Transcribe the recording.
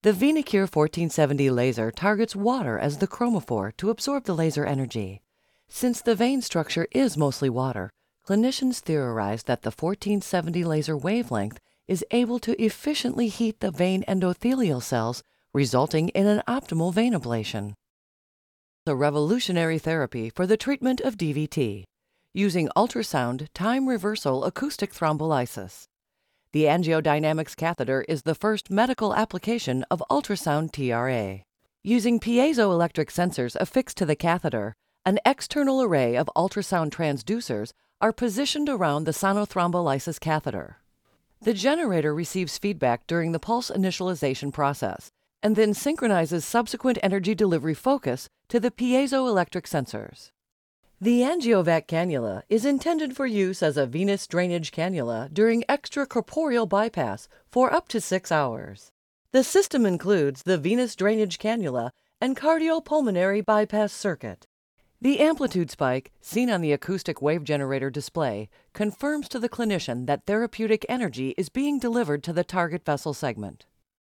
The VenaCure 1470 laser targets water as the chromophore to absorb the laser energy. Since the vein structure is mostly water, clinicians theorized that the 1470 laser wavelength is able to efficiently heat the vein endothelial cells, resulting in an optimal vein ablation. A revolutionary therapy for the treatment of DVT, using ultrasound time reversal acoustic thrombolysis. The AngioDynamics catheter is the first medical application of ultrasound TRA. Using piezoelectric sensors affixed to the catheter, an external array of ultrasound transducers are positioned around the sonothrombolysis catheter. The generator receives feedback during the pulse initialization process and then synchronizes subsequent energy delivery focus to the piezoelectric sensors. The AngioVac cannula is intended for use as a venous drainage cannula during extracorporeal bypass for up to 6 hours. The system includes the venous drainage cannula and cardiopulmonary bypass circuit. The amplitude spike, seen on the acoustic wave generator display, confirms to the clinician that therapeutic energy is being delivered to the target vessel segment.